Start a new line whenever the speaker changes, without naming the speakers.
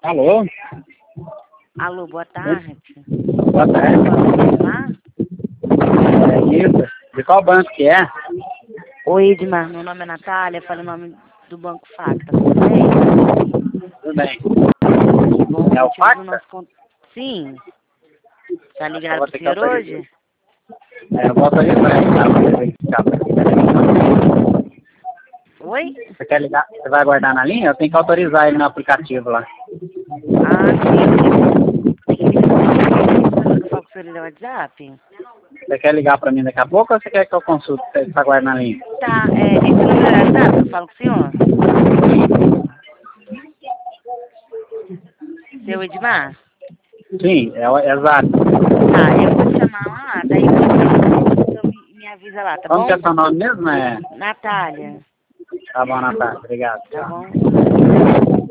Alô?
Alô, boa tarde.
Boa tarde. É isso. De qual banco que é?
Oi, Edmar. Meu nome é Natália, falo em nome do Banco Facta. Tudo bem?
Tudo bem.
Bom,
É o
motivo
Facta?
do nosso Sim. Tá
Eu
ligado
vou
pro
ter que
senhor
autorizar.
hoje?
Eu vou autorizar aí, tá? Pra verificar.
Oi?
Você quer ligar? Você vai aguardar na linha? Eu tenho que autorizar ele no aplicativo lá.
Ah, sim. Tem que ligar. Você que eu falo com o senhor no WhatsApp?
Você quer ligar pra mim daqui a pouco ou você quer que eu consulte? Você aguarda na linha?
Tá, esse número é WhatsApp que eu falo com o senhor? Seu Edmar?
Sim, exato.
Tá, eu vou te chamar lá, daí você me avisa lá, tá
Como que
bom?
é seu nome mesmo?
Natália,
Tá bom, Natália. Obrigado.
tá
Tchau.
bom?